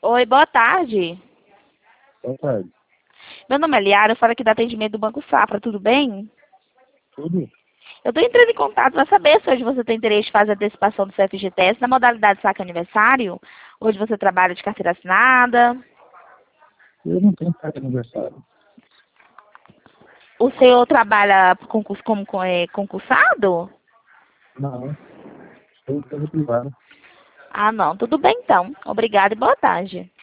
Oi, boa tarde. Boa tarde. Meu nome é Liara, eu falo aqui do atendimento do Banco Safra, tudo bem? Tudo? Eu estou entrando em contato para saber se hoje você tem interesse em fazer a antecipação do seu FGTS na modalidade saque aniversário. Hoje você trabalha de carteira assinada. Eu não tenho carta de aniversário. O senhor trabalha como concursado? Não. Estou em casa privada. Ah, não. Tudo bem, então. Obrigada e boa tarde.